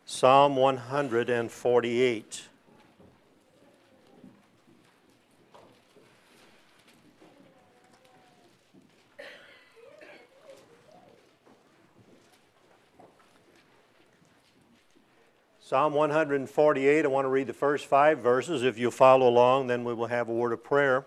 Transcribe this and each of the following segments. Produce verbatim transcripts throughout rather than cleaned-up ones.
Psalm one hundred forty-eight. Psalm one hundred forty-eight, I want to read the first five verses. If you follow along, then we will have a word of prayer.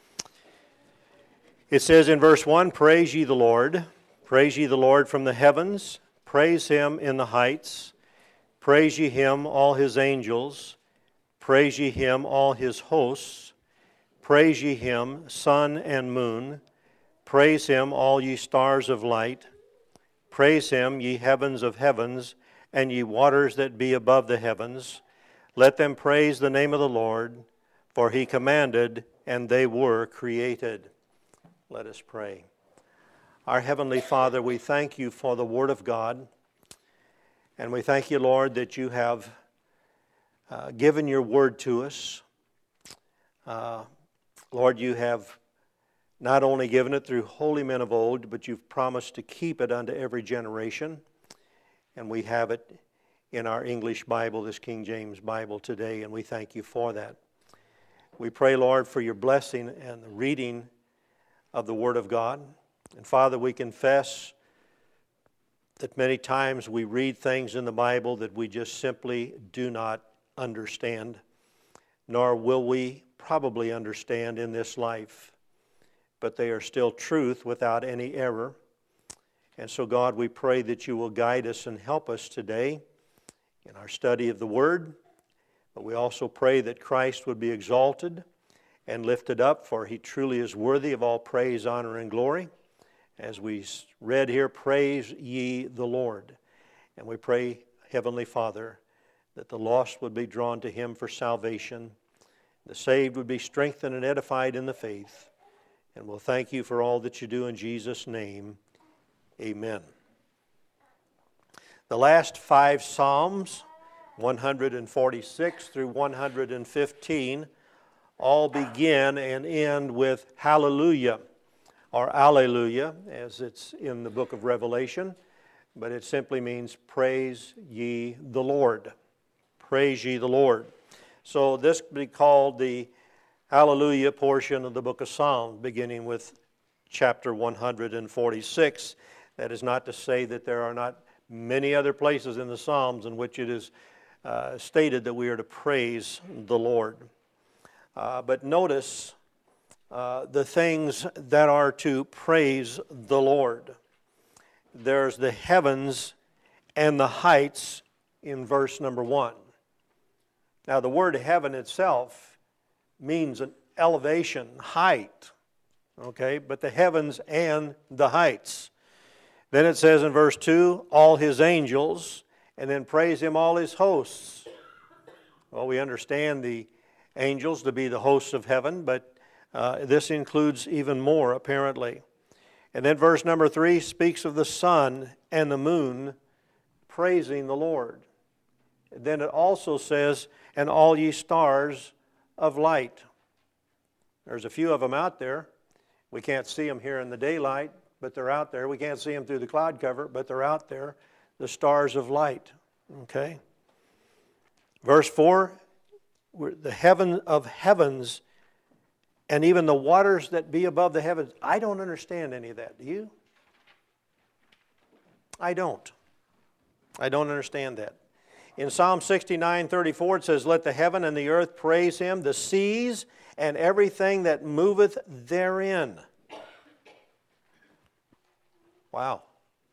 It says in verse one, "Praise ye the Lord. Praise ye the Lord from the heavens. Praise Him in the heights. Praise ye Him, all His angels. Praise ye Him, all His hosts. Praise ye Him, sun and moon. Praise Him, all ye stars of light. Praise Him, ye heavens of heavens, and ye waters that be above the heavens. Let them praise the name of the Lord, for He commanded, and they were created." Let us pray. Our Heavenly Father, we thank You for the Word of God, and we thank You, Lord, that You have uh, given Your Word to us. Uh, Lord, You have not only given it through holy men of old, but You've promised to keep it unto every generation. And we have it in our English Bible, this King James Bible today, and we thank You for that. We pray, Lord, for Your blessing and the reading of the Word of God. And Father, we confess that many times we read things in the Bible that we just simply do not understand, nor will we probably understand in this life. But they are still truth without any error. And so, God, we pray that You will guide us and help us today in our study of the Word. But we also pray that Christ would be exalted and lifted up, for He truly is worthy of all praise, honor, and glory. As we read here, praise ye the Lord. And we pray, Heavenly Father, that the lost would be drawn to Him for salvation, the saved would be strengthened and edified in the faith. And we'll thank You for all that You do in Jesus' name. Amen. The last five Psalms, one hundred forty-six through one hundred fifteen, all begin and end with hallelujah, or alleluia, as it's in the book of Revelation, but it simply means praise ye the Lord. Praise ye the Lord. So this would be called the hallelujah portion of the book of Psalms, beginning with chapter one hundred forty-six. That is not to say that there are not many other places in the Psalms in which it is uh, stated that we are to praise the Lord. Uh, but notice uh, the things that are to praise the Lord. There's the heavens and the heights in verse number one. Now the word heaven itself means an elevation, height, okay? But the heavens and the heights. Then it says in verse two, all His angels, and then praise Him all His hosts. Well, we understand the angels to be the hosts of heaven, but uh, this includes even more, apparently. And then verse number three speaks of the sun and the moon praising the Lord. And then it also says, and all ye stars of light. There's a few of them out there. We can't see them here in the daylight, but they're out there. We can't see them through the cloud cover, but they're out there. The stars of light. Okay? Verse four, the heaven of heavens and even the waters that be above the heavens. I don't understand any of that. Do you? I don't. I don't understand that. In Psalm sixty-nine thirty-four it says, let the heaven and the earth praise Him, the seas and everything that moveth therein. Wow.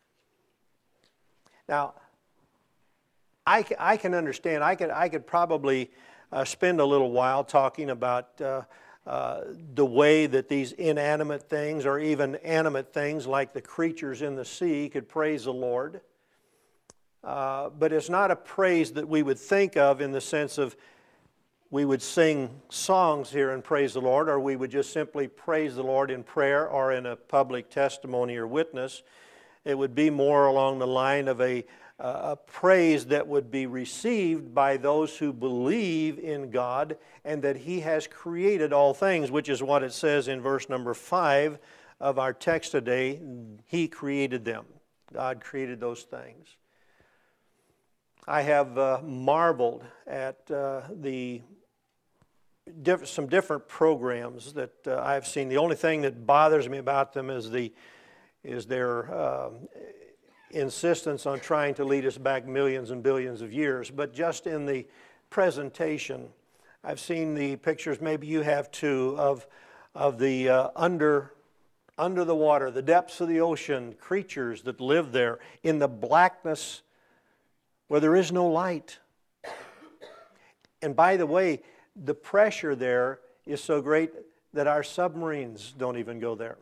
Now, I, I can understand, I could, I could probably uh, spend a little while talking about uh, uh, the way that these inanimate things or even animate things like the creatures in the sea could praise the Lord. Uh, but it's not a praise that we would think of in the sense of we would sing songs here and praise the Lord, or we would just simply praise the Lord in prayer or in a public testimony or witness. It would be more along the line of a, uh, a praise that would be received by those who believe in God and that He has created all things, which is what it says in verse number five of our text today. He created them. God created those things. I have uh, marveled at uh, the diff- some different programs that uh, I've seen. The only thing that bothers me about them is the is their uh, insistence on trying to lead us back millions and billions of years. But just in the presentation, I've seen the pictures. Maybe you have too of of the uh, under. under the water, the depths of the ocean, creatures that live there in the blackness where there is no light. And by the way, the pressure there is so great that our submarines don't even go there.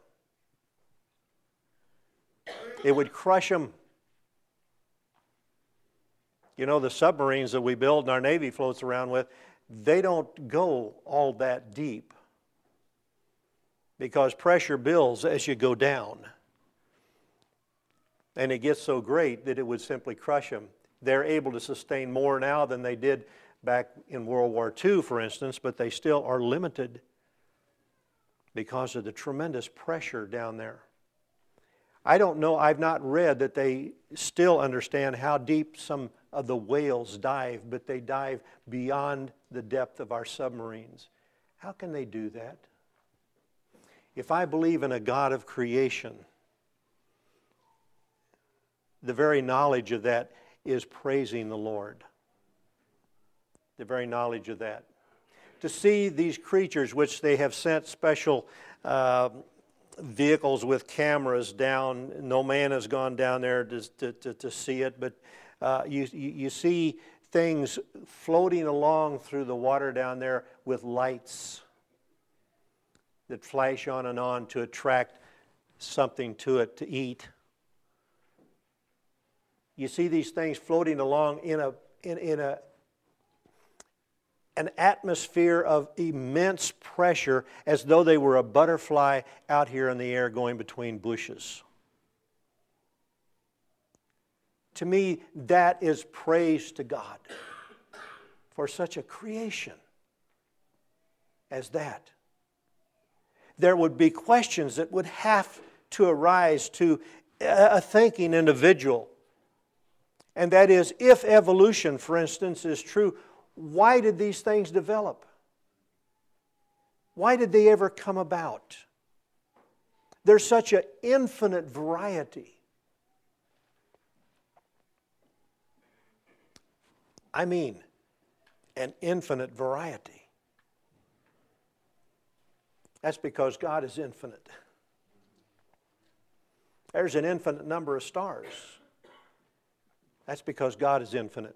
It would crush them. You know, the submarines that we build and our Navy floats around with, they don't go all that deep, because pressure builds as you go down. And it gets so great that it would simply crush them. They're able to sustain more now than they did back in World War Two, for instance, but they still are limited because of the tremendous pressure down there. I don't know, I've not read that they still understand how deep some of the whales dive, but they dive beyond the depth of our submarines. How can they do that? If I believe in a God of creation, the very knowledge of that is praising the Lord. The very knowledge of that. To see these creatures, which they have sent special uh, vehicles with cameras down, no man has gone down there to, to, to see it, but uh, you, you see things floating along through the water down there with lights that flash on and on to attract something to it to eat. You see these things floating along in a in, in a an atmosphere of immense pressure, as though they were a butterfly out here in the air going between bushes. To me, that is praise to God for such a creation as that. There would be questions that would have to arise to a thinking individual. And that is, if evolution, for instance, is true, why did these things develop? Why did they ever come about? There's such an infinite variety. I mean, an infinite variety. That's because God is infinite. There's an infinite number of stars. That's because God is infinite.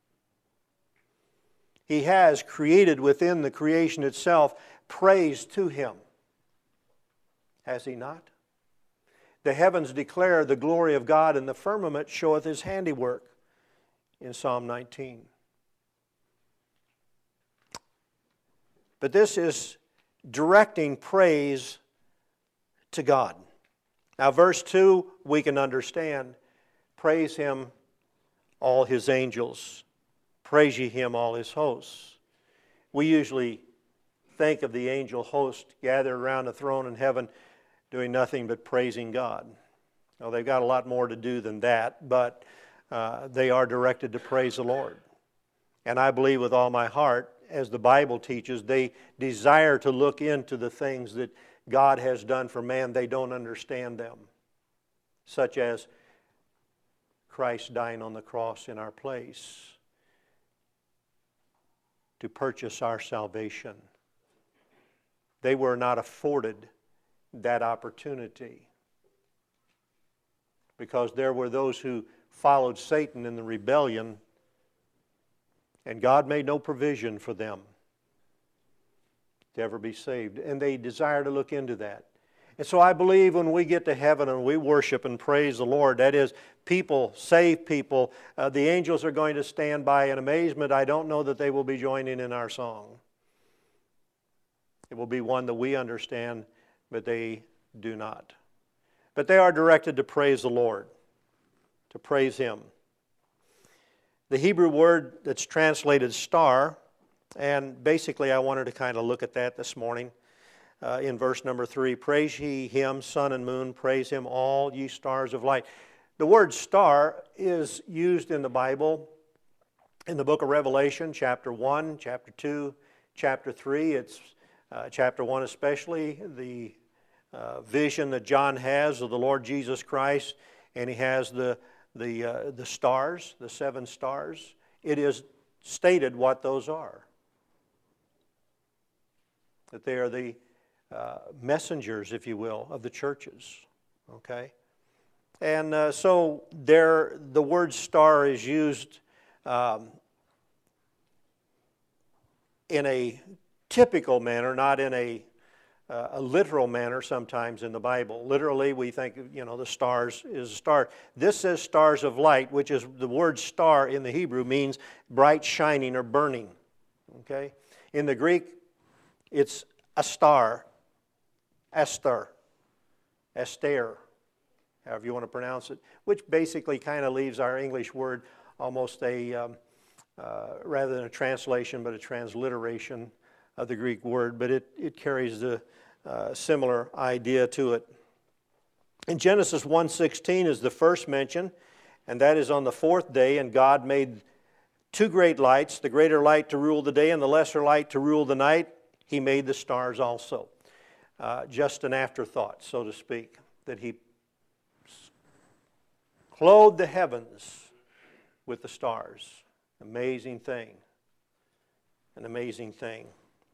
He has created within the creation itself praise to Him. Has He not? The heavens declare the glory of God, and the firmament showeth His handiwork, in Psalm nineteen. But this is directing praise to God. Now, verse two, we can understand. Praise Him, all His angels. Praise ye Him, all His hosts. We usually think of the angel host gathered around the throne in heaven doing nothing but praising God. Well, they've got a lot more to do than that, but uh, they are directed to praise the Lord. And I believe with all my heart, as the Bible teaches, they desire to look into the things that God has done for man. They don't understand them, such as Christ dying on the cross in our place to purchase our salvation. They were not afforded that opportunity because there were those who followed Satan in the rebellion, and God made no provision for them to ever be saved. And they desire to look into that. And so I believe when we get to heaven and we worship and praise the Lord, that is, people, saved people, uh, the angels are going to stand by in amazement. I don't know that they will be joining in our song. It will be one that we understand, but they do not. But they are directed to praise the Lord, to praise Him. The Hebrew word that's translated star, and basically I wanted to kind of look at that this morning uh, in verse number three. Praise ye Him, sun and moon, praise Him, all ye stars of light. The word star is used in the Bible In the book of Revelation, chapter one, chapter two, chapter three, it's uh, chapter one especially, the uh, vision that John has of the Lord Jesus Christ, and he has the, the, uh, the stars, the seven stars. It is stated what those are. That they are the uh, messengers, if you will, of the churches. Okay? And uh, so there, the word star is used um, in a typical manner, not in a, uh, a literal manner sometimes in the Bible. Literally, we think, you know, the stars is a star. This says stars of light, which is the word star in the Hebrew means bright, shining, or burning. Okay? In the Greek, it's a star, Esther, Esther, however you want to pronounce it, which basically kind of leaves our English word almost a, um, uh, rather than a translation, but a transliteration of the Greek word, but it, it carries the uh, similar idea to it. In Genesis one sixteen is the first mention, and that is on the fourth day, and God made two great lights, the greater light to rule the day and the lesser light to rule the night. He made the stars also. Uh, just an afterthought, so to speak, that he clothed the heavens with the stars. Amazing thing. An amazing thing.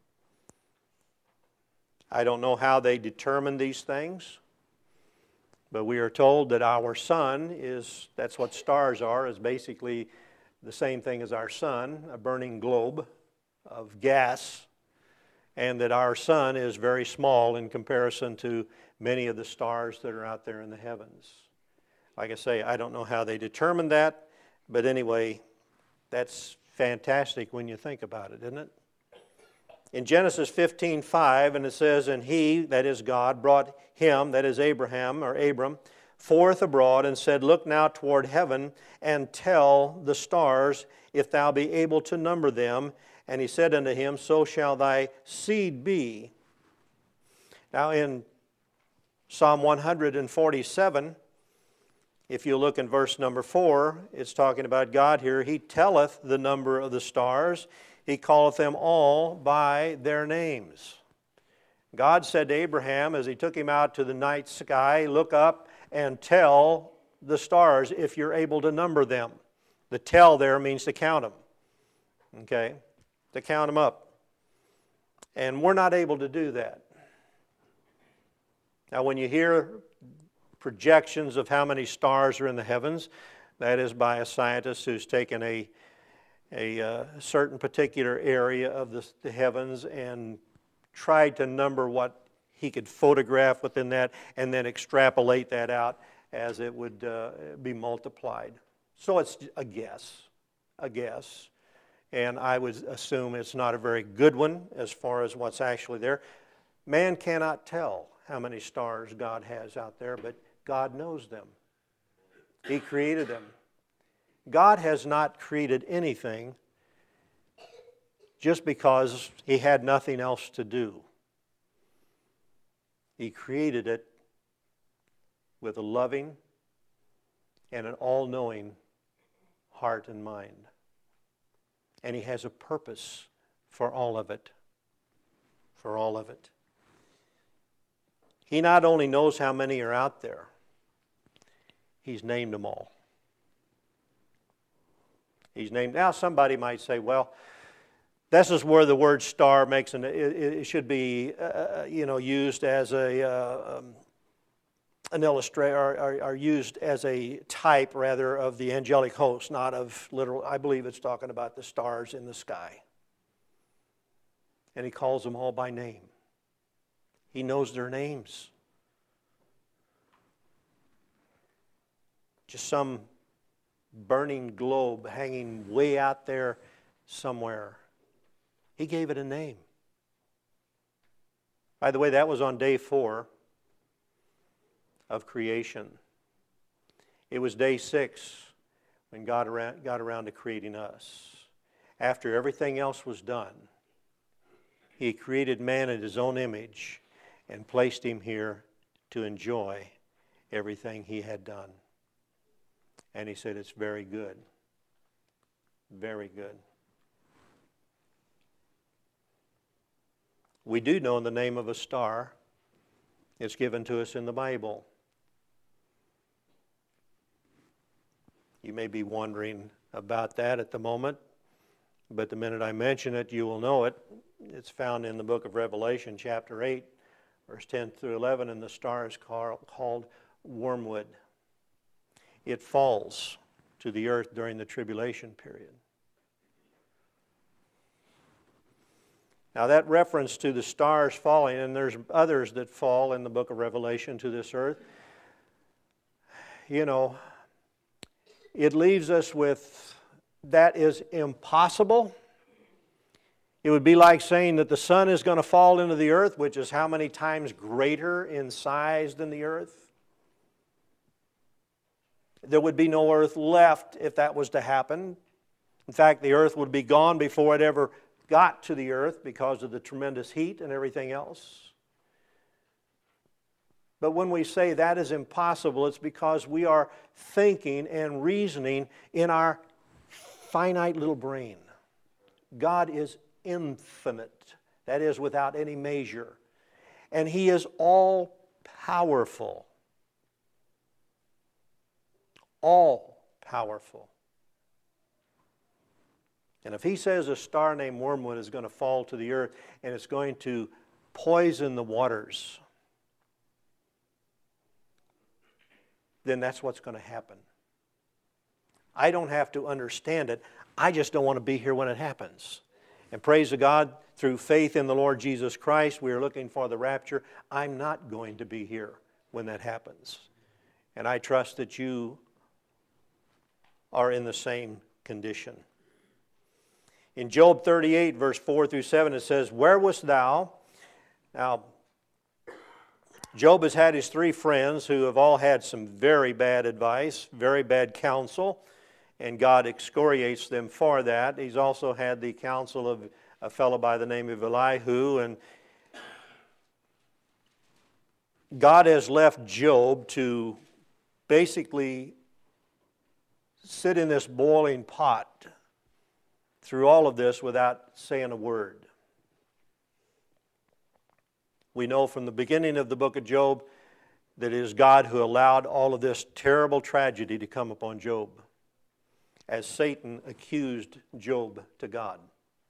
I don't know how they determined these things, but we are told that our sun is, that's what stars are, is basically the same thing as our sun, a burning globe of gas, and that our sun is very small in comparison to many of the stars that are out there in the heavens. Like I say, I don't know how they determined that, but anyway, that's fantastic when you think about it, isn't it? In Genesis fifteen five, and it says, and he, that is God, brought him, that is Abraham, or Abram, forth abroad, and said, look now toward heaven, and tell the stars, if thou be able to number them. And he said unto him, so shall thy seed be. Now in Psalm one forty-seven, if you look in verse number four, it's talking about God here. He telleth the number of the stars. He calleth them all by their names. God said to Abraham as he took him out to the night sky, look up and tell the stars if you're able to number them. The tell there means to count them. Okay? To count them up. And we're not able to do that. Now when you hear projections of how many stars are in the heavens, that is by a scientist who's taken a, a uh, certain particular area of the, the heavens and tried to number what he could photograph within that and then extrapolate that out as it would uh, be multiplied. So it's a guess, a guess. And I would assume it's not a very good one as far as what's actually there. Man cannot tell how many stars God has out there, but God knows them. He created them. God has not created anything just because He had nothing else to do. He created it with a loving and an all-knowing heart and mind. And He has a purpose for all of it. For all of it. He not only knows how many are out there, He's named them all. He's named. Now somebody might say, well, this is where the word star makes an, it, it should be, uh, you know, used as a, uh, um, an illustrator, or, or, or used as a type, rather, of the angelic host, not of literal. I believe it's talking about the stars in the sky. And He calls them all by name. He knows their names. Just some burning globe hanging way out there somewhere. He gave it a name. By the way, that was on day four of creation. It was day six when God got around to creating us. After everything else was done, He created man in His own image and placed him here to enjoy everything He had done. And He said, it's very good. very good. We do know the name of a star. It's given to us in the Bible. You may be wondering about that at the moment, but the minute I mention it, you will know it. It's found in the book of Revelation, chapter eight, verse ten through eleven, and the star is called wormwood. It falls to the earth during the tribulation period. Now that reference to the stars falling, and there's others that fall in the book of Revelation to this earth, you know, it leaves us with, that is impossible. It would be like saying that the sun is going to fall into the earth, which is how many times greater in size than the earth? There would be no earth left if that was to happen. In fact, the earth would be gone before it ever got to the earth because of the tremendous heat and everything else. But when we say that is impossible, it's because we are thinking and reasoning in our finite little brain. God is infinite, that is, without any measure. And He is all-powerful. All-powerful. And if He says a star named wormwood is going to fall to the earth and it's going to poison the waters, then that's what's going to happen. I don't have to understand it. I just don't want to be here when it happens. And praise to God, through faith in the Lord Jesus Christ, we are looking for the rapture. I'm not going to be here when that happens. And I trust that you are in the same condition. In Job thirty-eight, verse four through seven, it says, "Where wast thou?" Now, Job has had his three friends who have all had some very bad advice, very bad counsel, and God excoriates them for that. He's also had the counsel of a fellow by the name of Elihu, and God has left Job to basically sit in this boiling pot through all of this without saying a word. We know from the beginning of the book of Job that it is God who allowed all of this terrible tragedy to come upon Job, as Satan accused Job to God.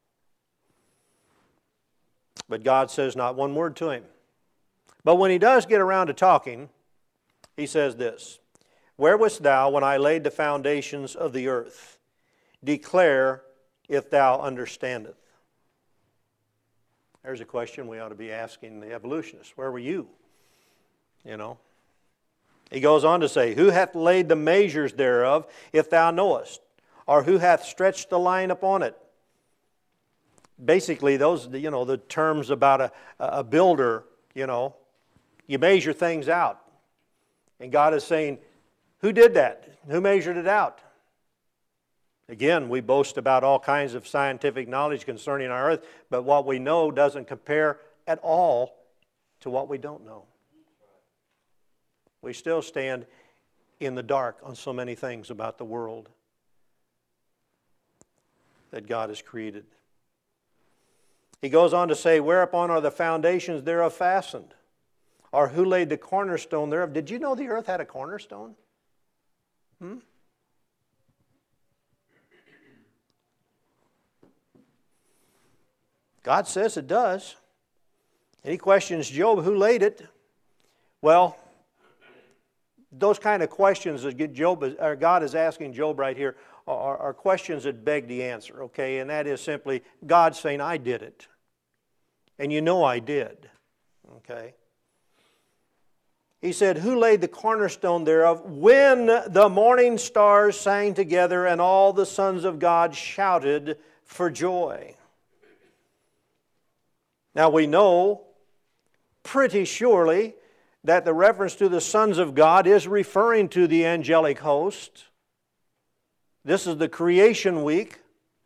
But God says not one word to him. But when he does get around to talking, he says this, "Where wast thou when I laid the foundations of the earth? Declare if thou understandest." There's a question we ought to be asking the evolutionists. Where were you? You know. He goes on to say, "Who hath laid the measures thereof, if thou knowest? Or who hath stretched the line upon it?" Basically, those, you know, the terms about a, a builder, you know, you measure things out. And God is saying, who did that? Who measured it out? Again, we boast about all kinds of scientific knowledge concerning our earth, but what we know doesn't compare at all to what we don't know. We still stand in the dark on so many things about the world that God has created. He goes on to say, "Whereupon are the foundations thereof fastened? Or who laid the cornerstone thereof?" Did you know the earth had a cornerstone? Hmm? God says it does. And he questions Job, who laid it? Well, those kind of questions that Job is, or God is asking Job right here are, are questions that beg the answer, okay? And that is simply God saying, I did it. And you know I did, okay? He said, "Who laid the cornerstone thereof when the morning stars sang together and all the sons of God shouted for joy?" Now we know pretty surely that the reference to the sons of God is referring to the angelic host. This is the creation week.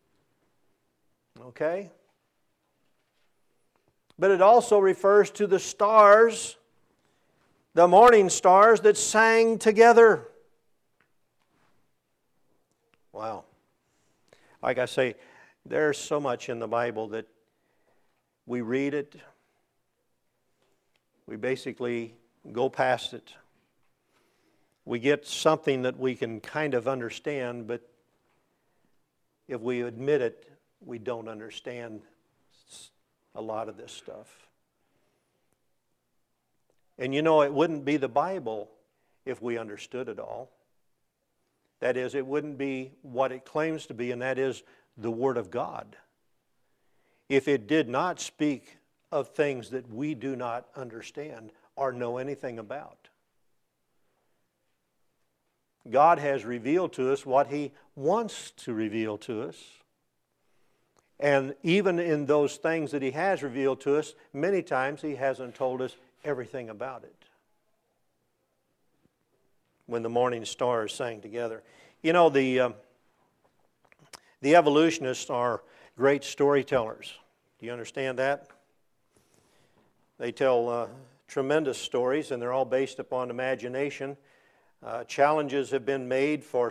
Okay? But it also refers to the stars, the morning stars that sang together. Wow. Like I say, there's so much in the Bible that we read it, we basically go past it. We get something that we can kind of understand, but if we admit it, we don't understand a lot of this stuff. And you know, it wouldn't be the Bible if we understood it all. That is, it wouldn't be what it claims to be, and that is the Word of God, if it did not speak of things that we do not understand or know anything about. God has revealed to us what He wants to reveal to us. And even in those things that He has revealed to us, many times He hasn't told us everything about it. When the morning stars sang together. You know, the, uh, the evolutionists are great storytellers. Do you understand that? They tell uh, tremendous stories, and they're all based upon imagination. Uh, challenges have been made for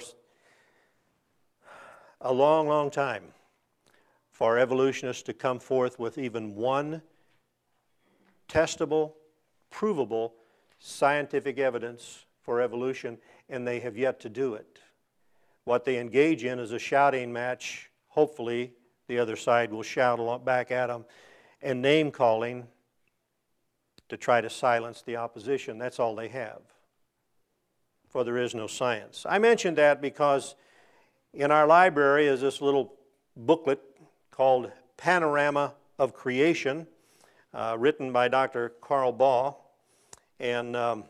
a long, long time for evolutionists to come forth with even one testable, provable scientific evidence for evolution, and they have yet to do it. What they engage in is a shouting match. Hopefully, the other side will shout back at them, and name-calling to try to silence the opposition. That's all they have, for there is no science. I mentioned that because in our library is this little booklet called Panorama of Creation, uh, written by Doctor Carl Baugh. And um,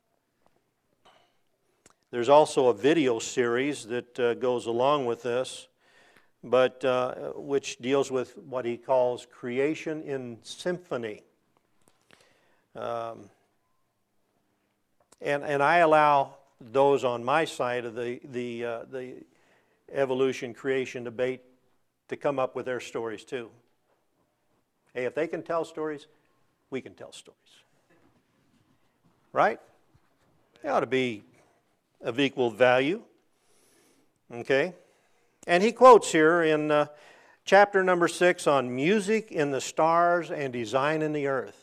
there's also a video series that uh, goes along with this, but uh, which deals with what he calls creation in symphony. Um, and, and I allow those on my side of the, the, uh, the evolution creation debate to come up with their stories too. Hey, if they can tell stories, we can tell stories. Right? They ought to be of equal value. Okay? And he quotes here in uh, chapter number six on music in the stars and design in the earth.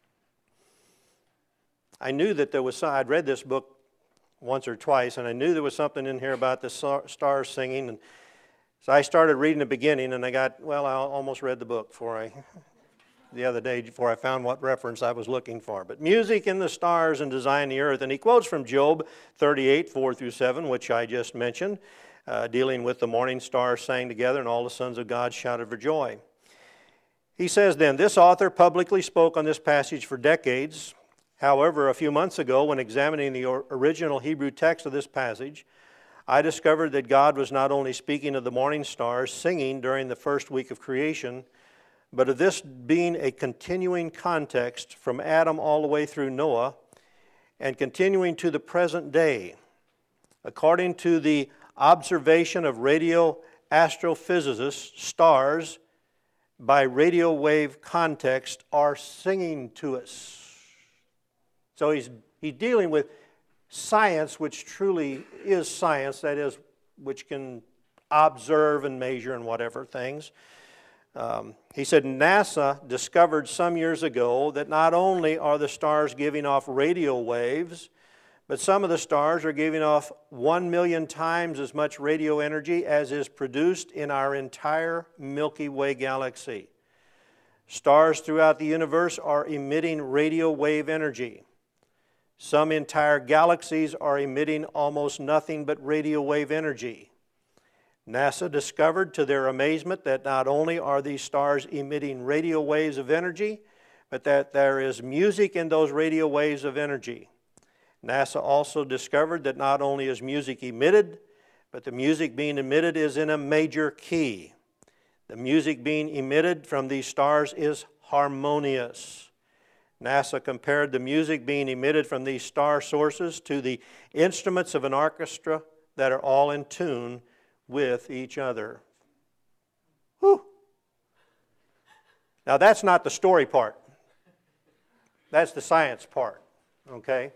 I knew that there was some, I'd read this book once or twice, and I knew there was something in here about the stars singing. And so I started reading the beginning, and I got, well, I almost read the book before I, the other day, before I found what reference I was looking for. But music in the stars and design the earth. And he quotes from Job thirty-eight, four through seven, which I just mentioned, uh, dealing with the morning stars sang together and all the sons of God shouted for joy. He says then, this author publicly spoke on this passage for decades. However, a few months ago, when examining the original Hebrew text of this passage, I discovered that God was not only speaking of the morning stars singing during the first week of creation, but of this being a continuing context from Adam all the way through Noah and continuing to the present day. According to the observation of radio astrophysicists, stars by radio wave context are singing to us. So he's, he's dealing with science, which truly is science, that is, which can observe and measure and whatever things. Um, he said NASA discovered some years ago that not only are the stars giving off radio waves, but some of the stars are giving off one million times as much radio energy as is produced in our entire Milky Way galaxy. Stars throughout the universe are emitting radio wave energy. Some entire galaxies are emitting almost nothing but radio wave energy. NASA discovered to their amazement that not only are these stars emitting radio waves of energy, but that there is music in those radio waves of energy. NASA also discovered that not only is music emitted, but the music being emitted is in a major key. The music being emitted from these stars is harmonious. NASA compared the music being emitted from these star sources to the instruments of an orchestra that are all in tune with each other. Whew. Now that's not the story part. That's the science part, okay?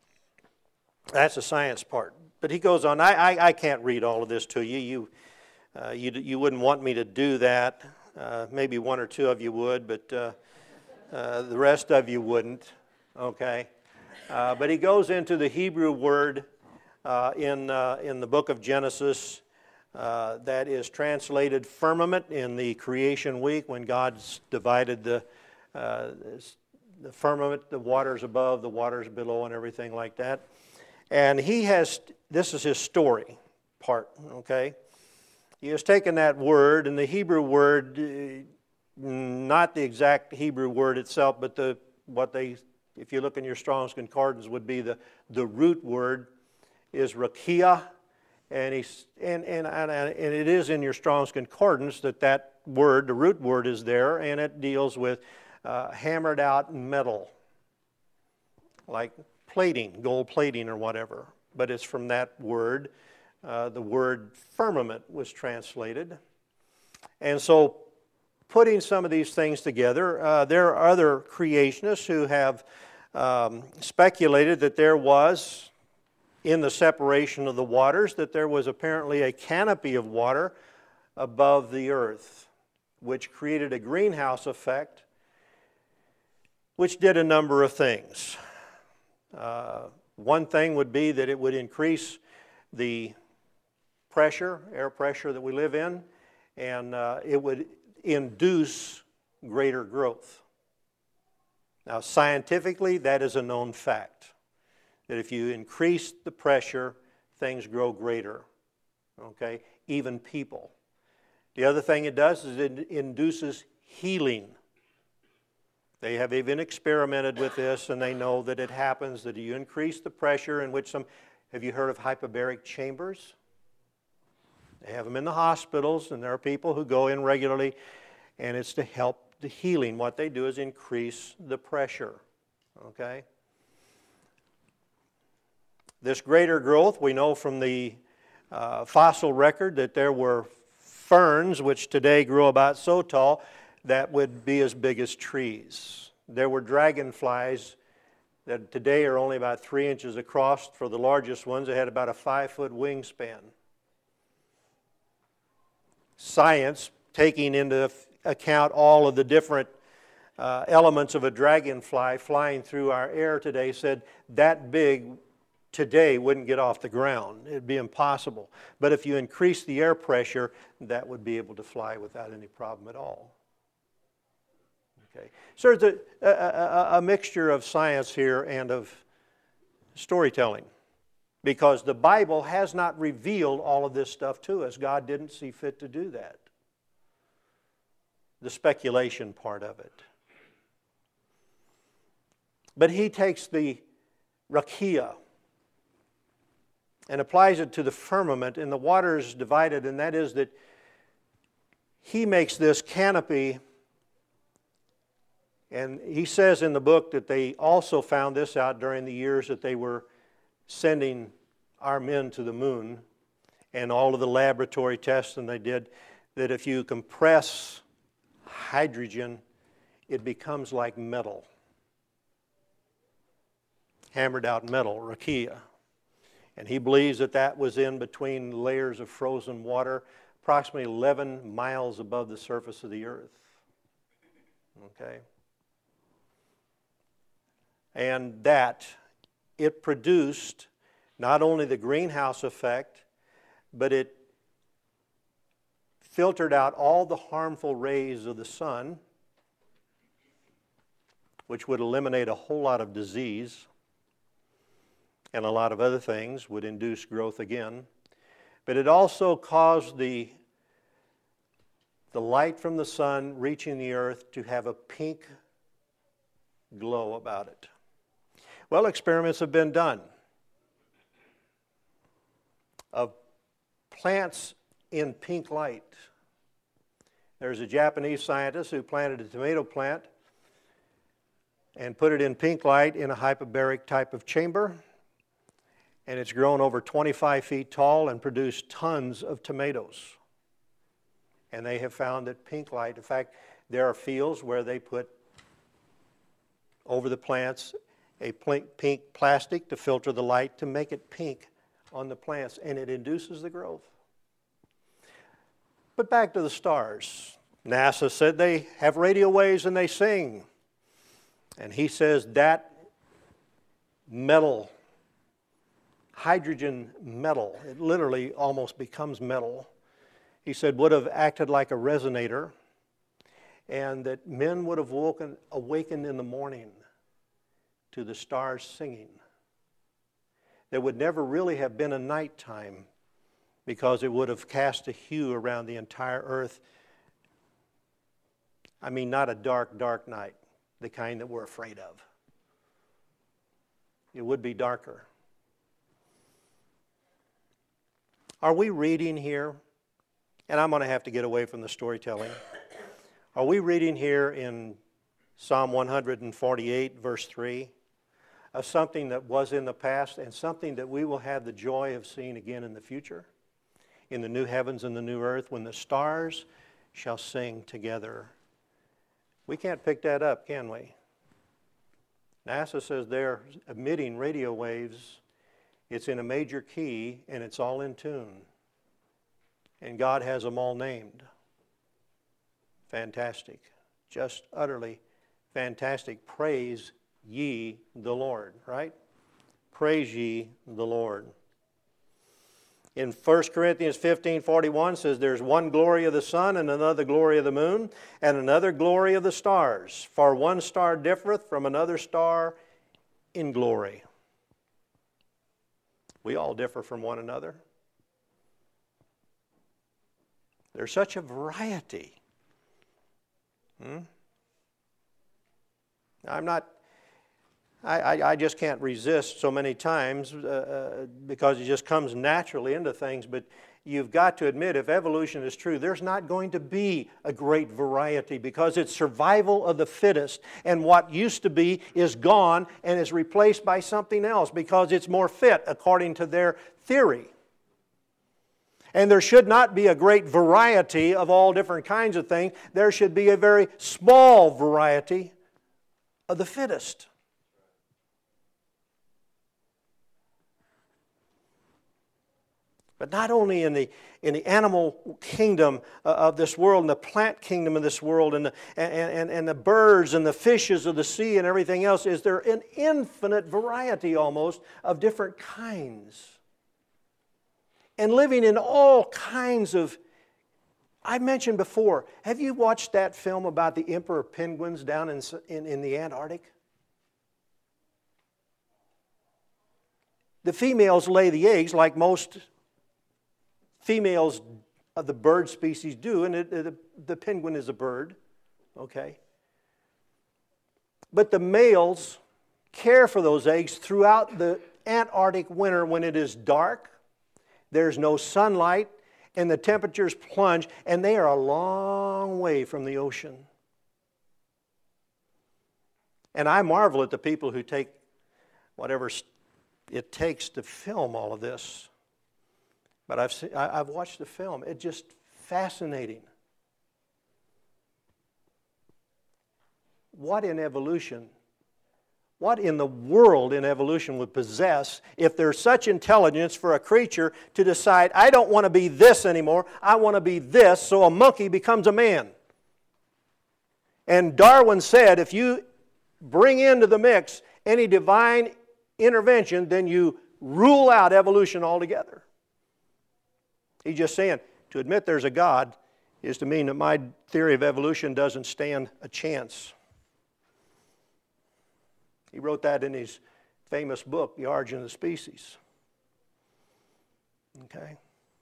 That's the science part. But he goes on, I, I, I can't read all of this to you. You Uh, you, you wouldn't want me to do that. Uh, maybe one or two of you would, but uh, uh, the rest of you wouldn't, okay? Uh, but he goes into the Hebrew word uh, in, uh, in the book of Genesis uh, that is translated firmament in the creation week when God divided the, uh, the firmament, the waters above, the waters below, and everything like that. And he has, this is his story part, okay? He has taken that word, and the Hebrew word, uh, not the exact Hebrew word itself, but the what they, if you look in your Strong's Concordance, would be the, the root word is rakia, and, he's, and, and, and, and it is in your Strong's Concordance that that word, the root word, is there, and it deals with uh, hammered out metal, like plating, gold plating or whatever. But it's from that word. Uh, the word firmament was translated. And so putting some of these things together, uh, there are other creationists who have um, speculated that there was, in the separation of the waters, that there was apparently a canopy of water above the earth, which created a greenhouse effect, which did a number of things. Uh, one thing would be that it would increase the pressure, air pressure that we live in, and uh, it would induce greater growth. Now, scientifically, that is a known fact, that if you increase the pressure, things grow greater, okay, even people. The other thing it does is it induces healing. They have even experimented with this, and they know that it happens, that you increase the pressure in which some, have you heard of hyperbaric chambers? They have them in the hospitals, and there are people who go in regularly, and it's to help the healing. What they do is increase the pressure, okay? This greater growth, we know from the uh, fossil record that there were ferns, which today grow about so tall, that would be as big as trees. There were dragonflies that today are only about three inches across. For the largest ones, they had about a five-foot wingspan. Science, taking into account all of the different uh, elements of a dragonfly flying through our air today, said that big today wouldn't get off the ground. It'd be impossible. But if you increase the air pressure, that would be able to fly without any problem at all. Okay. So there's a, a, a mixture of science here and of storytelling, because the Bible has not revealed all of this stuff to us. God didn't see fit to do that. The speculation part of it. But he takes the rakia and applies it to the firmament, and the water is divided, and that is that he makes this canopy. And he says in the book that they also found this out during the years that they were sending our men to the moon, and all of the laboratory tests and they did, that if you compress hydrogen, it becomes like metal. Hammered out metal, rakia. And he believes that that was in between layers of frozen water, approximately eleven miles above the surface of the earth. Okay? And that it produced not only the greenhouse effect, but it filtered out all the harmful rays of the sun, which would eliminate a whole lot of disease and a lot of other things, would induce growth again. But it also caused the, the light from the sun reaching the earth to have a pink glow about it. Well, experiments have been done of plants in pink light. There's a Japanese scientist who planted a tomato plant and put it in pink light in a hyperbaric type of chamber, and it's grown over twenty-five feet tall and produced tons of tomatoes. And they have found that pink light, in fact, there are fields where they put over the plants a pink plastic to filter the light to make it pink on the plants, and it induces the growth. But back to the stars. NASA said they have radio waves and they sing. And he says that metal, hydrogen metal, it literally almost becomes metal, he said would have acted like a resonator, and that men would have woken, awakened in the morning to the stars singing. There would never really have been a nighttime because it would have cast a hue around the entire earth. I mean, not a dark, dark night, the kind that we're afraid of. It would be darker. Are we reading here, and I'm going to have to get away from the storytelling, are we reading here in Psalm one forty-eight, verse three, of something that was in the past and something that we will have the joy of seeing again in the future, in the new heavens and the new earth, when the stars shall sing together? We can't pick that up, can we? NASA says they're emitting radio waves. It's in a major key, and it's all in tune. And God has them all named. Fantastic. Just utterly fantastic. Praise ye the Lord, right? Praise ye the Lord. In First Corinthians fifteen forty-one says there's one glory of the sun and another glory of the moon and another glory of the stars. For one star differeth from another star in glory. We all differ from one another. There's such a variety. Hmm? I'm not, I, I, I just can't resist so many times uh, uh, because it just comes naturally into things, but you've got to admit, if evolution is true, there's not going to be a great variety because it's survival of the fittest, and what used to be is gone and is replaced by something else because it's more fit according to their theory. And there should not be a great variety of all different kinds of things. There should be a very small variety of the fittest. But not only in the, in the animal kingdom of this world, and the plant kingdom of this world, and the, and, and, and the birds and the fishes of the sea and everything else, is there an infinite variety almost of different kinds. And living in all kinds of, I mentioned before, have you watched that film about the emperor penguins down in, in, in the Antarctic? The females lay the eggs like most females of the bird species do, and it, it, the penguin is a bird, okay? But the males care for those eggs throughout the Antarctic winter when it is dark. There's no sunlight, and the temperatures plunge, and they are a long way from the ocean. And I marvel at the people who take whatever it takes to film all of this. But I've seen, I've watched the film. It's just fascinating. What in evolution? What in the world in evolution would possess if there's such intelligence for a creature to decide, I don't want to be this anymore, I want to be this, so a monkey becomes a man. And Darwin said, if you bring into the mix any divine intervention, then you rule out evolution altogether. He's just saying, to admit there's a God is to mean that my theory of evolution doesn't stand a chance. He wrote that in his famous book, The Origin of the Species. Okay?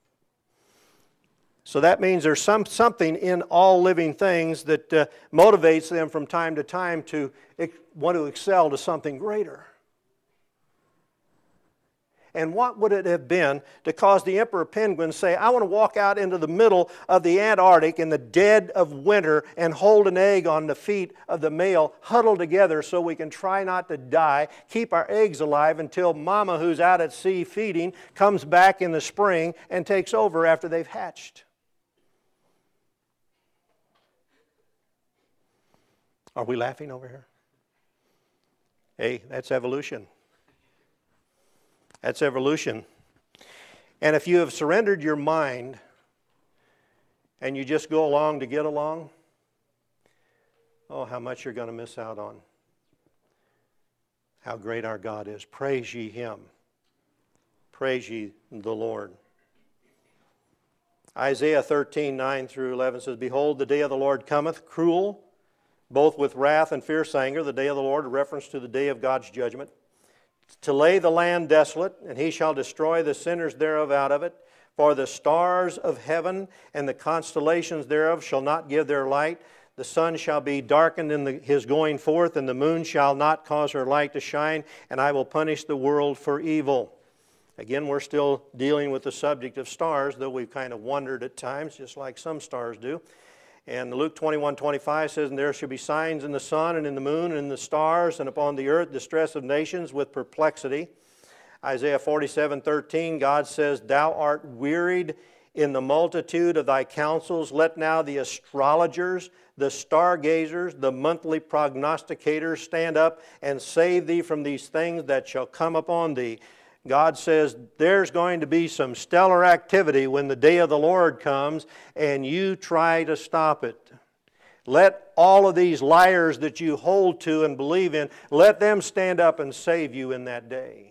So that means there's some, something in all living things that uh, motivates them from time to time to ex- want to excel to something greater. And what would it have been to cause the emperor penguin to say, I want to walk out into the middle of the Antarctic in the dead of winter and hold an egg on the feet of the male, huddle together so we can try not to die, keep our eggs alive until mama, who's out at sea feeding, comes back in the spring and takes over after they've hatched? Are we laughing over here? Hey, that's evolution. That's evolution. And if you have surrendered your mind and you just go along to get along, oh, how much you're going to miss out on. How great our God is. Praise ye Him. Praise ye the Lord. Isaiah thirteen, nine through eleven says, Behold, the day of the Lord cometh, cruel, both with wrath and fierce anger. The day of the Lord, a reference to the day of God's judgment. To lay the land desolate, and He shall destroy the sinners thereof out of it. For the stars of heaven and the constellations thereof shall not give their light. The sun shall be darkened in the, his going forth, and the moon shall not cause her light to shine, and I will punish the world for evil. Again, we're still dealing with the subject of stars, though we've kind of wondered at times, just like some stars do. And Luke twenty-one, twenty-five says, And there shall be signs in the sun and in the moon and in the stars, and upon the earth distress of nations with perplexity. Isaiah forty-seven, thirteen, God says, Thou art wearied in the multitude of thy counsels. Let now the astrologers, the stargazers, the monthly prognosticators stand up and save thee from these things that shall come upon thee. God says there's going to be some stellar activity when the day of the Lord comes, and you try to stop it. Let all of these liars that you hold to and believe in, let them stand up and save you in that day.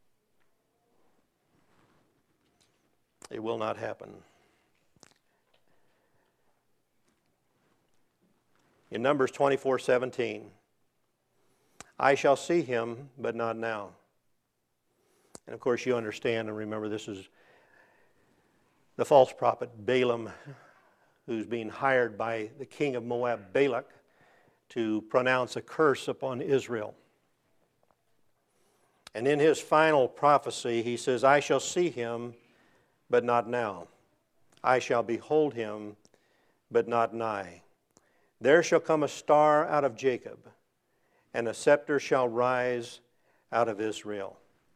It will not happen. In Numbers twenty-four, seventeen, I shall see him, but not now. And of course you understand and remember this is the false prophet Balaam, who's being hired by the king of Moab, Balak, to pronounce a curse upon Israel. And in his final prophecy he says, I shall see him, but not now. I shall behold him, but not nigh. There shall come a star out of Jacob, and a scepter shall rise out of Israel.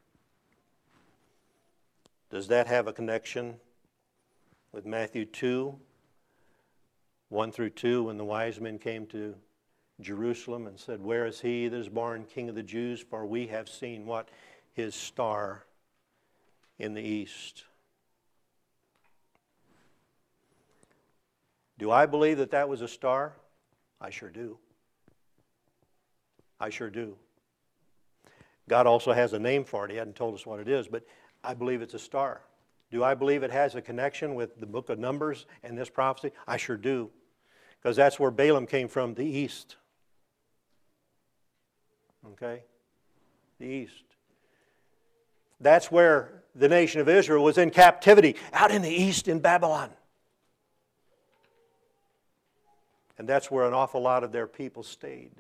Does that have a connection with Matthew two, one through two, when the wise men came to Jerusalem and said, Where is he that is born King of the Jews? For we have seen what? His star in the east. Do I believe that that was a star? I sure do. I sure do. God also has a name for it. He hadn't told us what it is, but I believe it's a star. Do I believe it has a connection with the book of Numbers and this prophecy? I sure do. Because that's where Balaam came from, the east. Okay? The east. That's where the nation of Israel was in captivity, out in the east in Babylon. And that's where an awful lot of their people stayed.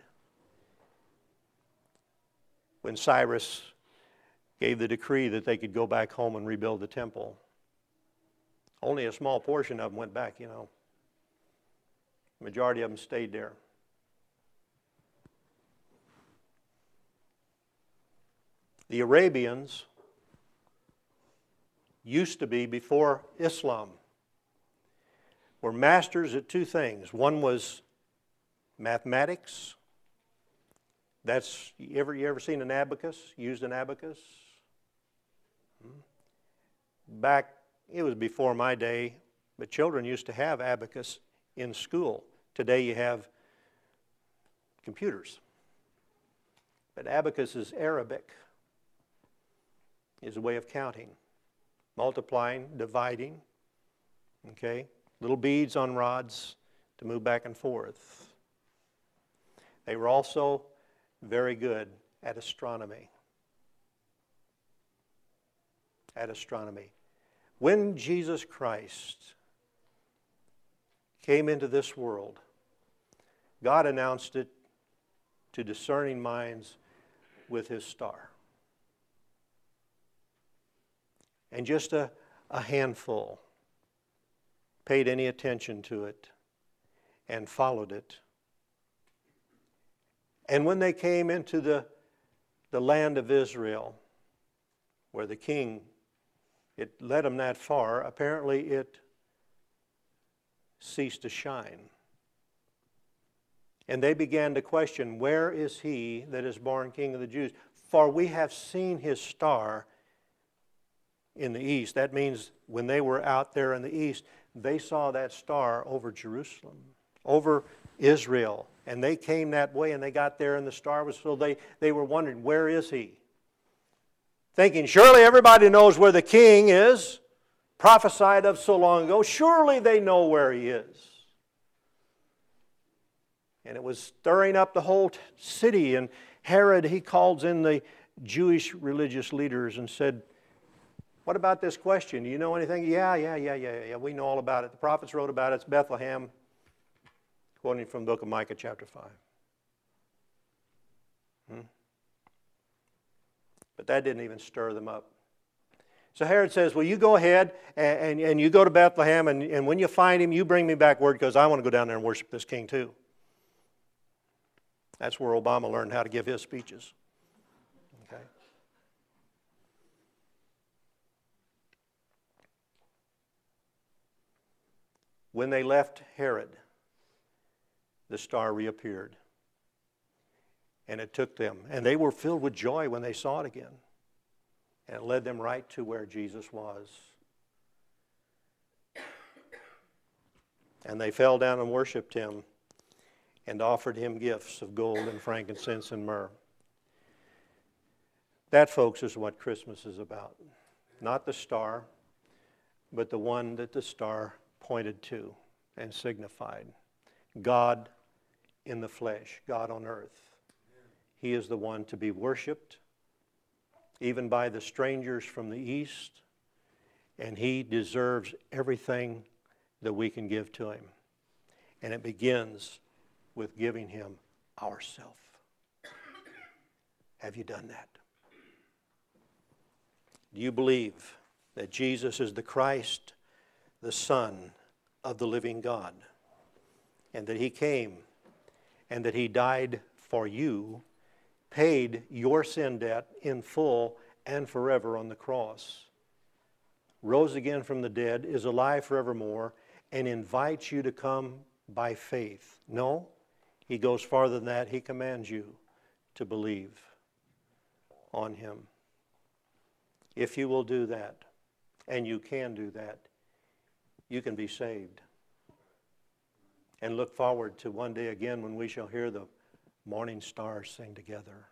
When Cyrus gave the decree that they could go back home and rebuild the temple, only a small portion of them went back, you know. The majority of them stayed there. The Arabians used to be, before Islam, were masters at two things. One was mathematics. That's, you ever, you ever seen an abacus? Used an abacus? Back, it was before my day, but children used to have abacus in school. Today you have computers. But abacus is Arabic, is a way of counting, multiplying, dividing, okay? Little beads on rods to move back and forth. They were also very good at astronomy. At astronomy. When Jesus Christ came into this world, God announced it to discerning minds with His star. And just a, a handful paid any attention to it and followed it. And when they came into the, the land of Israel, where the king, it led them that far, apparently it ceased to shine. And they began to question, where is he that is born King of the Jews? For we have seen his star in the east. That means when they were out there in the east, they saw that star over Jerusalem, over Israel. And they came that way and they got there and the star was, so they, they were wondering, where is he? Thinking, surely everybody knows where the king is, prophesied of so long ago. Surely they know where he is. And it was stirring up the whole t- city. And Herod, he calls in the Jewish religious leaders and said, what about this question? Do you know anything? Yeah, yeah, yeah, yeah, yeah. We know all about it. The prophets wrote about it. It's Bethlehem. Quoting from the book of Micah chapter five. Hmm? But that didn't even stir them up. So Herod says, well, you go ahead and, and, and you go to Bethlehem, and, and when you find him, you bring me back word because I want to go down there and worship this king too. That's where Obama learned how to give his speeches. Okay. When they left Herod, the star reappeared. And it took them. And they were filled with joy when they saw it again. And it led them right to where Jesus was. And they fell down and worshiped him and offered him gifts of gold and frankincense and myrrh. That, folks, is what Christmas is about. Not the star, but the one that the star pointed to and signified. God in the flesh, God on earth. He is the one to be worshiped, even by the strangers from the east, and he deserves everything that we can give to him. And it begins with giving him ourself. Have you done that? Do you believe that Jesus is the Christ, the Son of the living God, and that he came and that he died for you, paid your sin debt in full and forever on the cross, rose again from the dead, is alive forevermore, and invites you to come by faith? No, he goes farther than that. He commands you to believe on him. If you will do that, and you can do that, you can be saved. And look forward to one day again when we shall hear the morning stars sing together.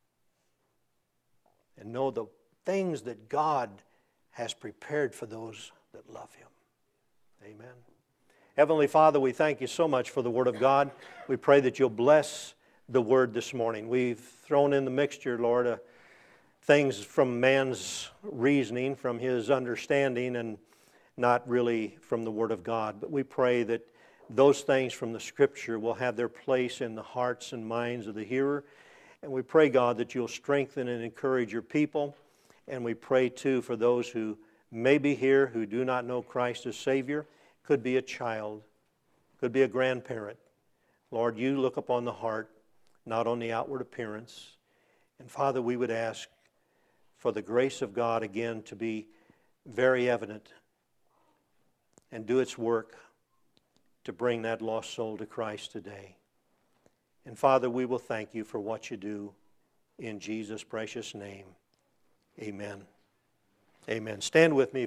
And know the things that God has prepared for those that love him. Amen. Heavenly Father, we thank you so much for the Word of God. We pray that you'll bless the Word this morning. We've thrown in the mixture, Lord, uh, things from man's reasoning, from his understanding, and not really from the Word of God. But we pray that those things from the Scripture will have their place in the hearts and minds of the hearer. And we pray, God, that you'll strengthen and encourage your people. And we pray, too, for those who may be here who do not know Christ as Savior. Could be a child, could be a grandparent. Lord, you look upon the heart, not on the outward appearance. And Father, we would ask for the grace of God again to be very evident and do its work to bring that lost soul to Christ today. And Father, we will thank you for what you do in Jesus' precious name. Amen. Amen. Stand with me.